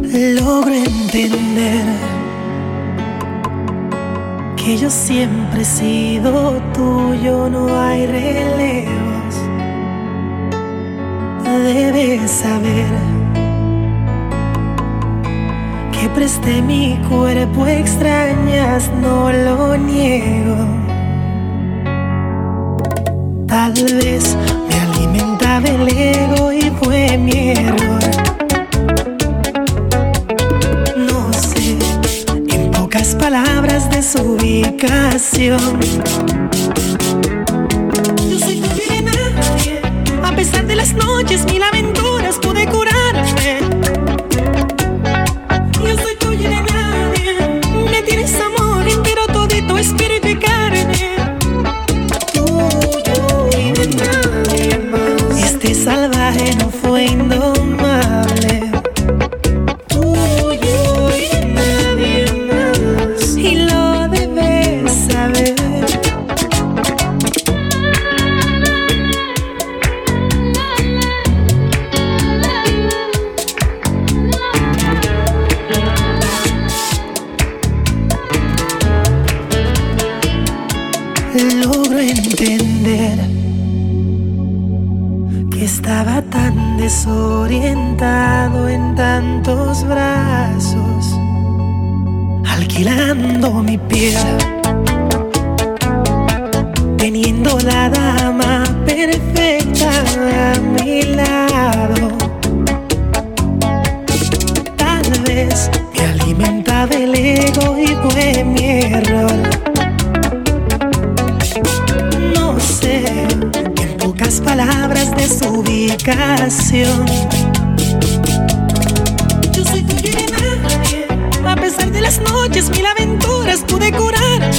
Logro entender que yo siempre he sido tuyo, no hay relevos. Debes saber que presté mi cuerpo, extrañas, no lo niego. Tal vez me alimentaba el ego y fue mi error. No sé, en pocas palabras, de su ubicación. Yo soy tuyo y de nadie, a pesar de las noches, mil aventuras pude curarme. Yo soy tuyo y de nadie, me tienes amor entero, todito, espíritu y carne. Tuyo y de nadie más. Este salvaje no fue indomable. Tuyo y de nadie más. Y lo debes saber. Logro entender que estaba tan desorientado en tantos brazos, alquilando mi piel, teniendo la dama perfecta a mi lado. Tal vez me alimentaba el ego y fue mi error. No sé, en pocas palabras, de su ubicación. Yo soy tuyo y de nadie, a pesar de las noches, mil aventuras pude curarme.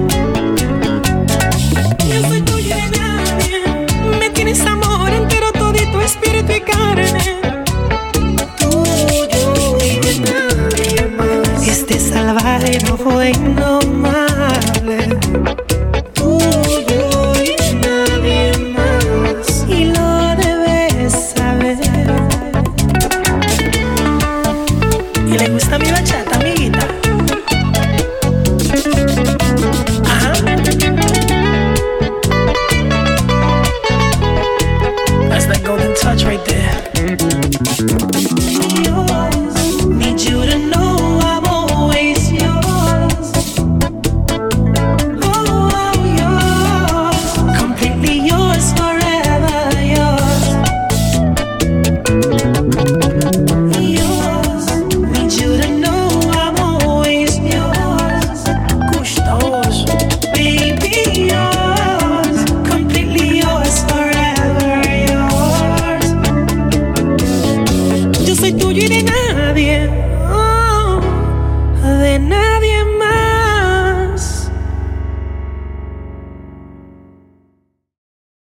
Yo soy tuyo y de nadie, me tienes amor entero, todito, espíritu y carne. Tuyo y de nadie más. Este salvaje no fue indomable. ¿Le gusta mi bachata, amiguita? Ajá. That's that golden touch right there. Yours, need you to know I'm always yours. Oh, yours, completely yours, forever yours. Tuyo y de nadie, oh, de nadie más.